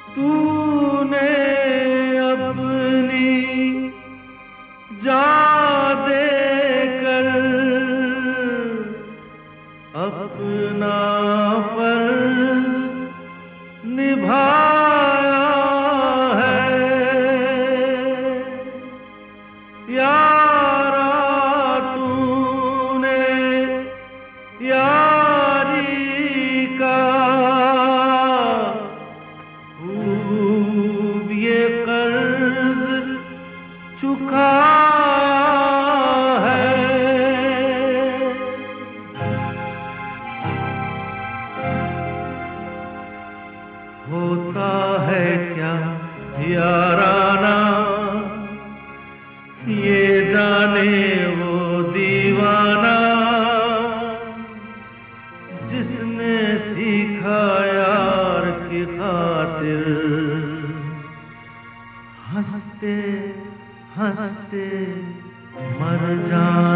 तूने अपनी जान देकर अपना फर्ज निभाया है। यारा तूने यारी का खूब ये कर्ज चुकाया है। होता है क्या याराना ये जाने वो दीवाना जिसने सीखा यार की खातिर हंसते हंसते मर जाना।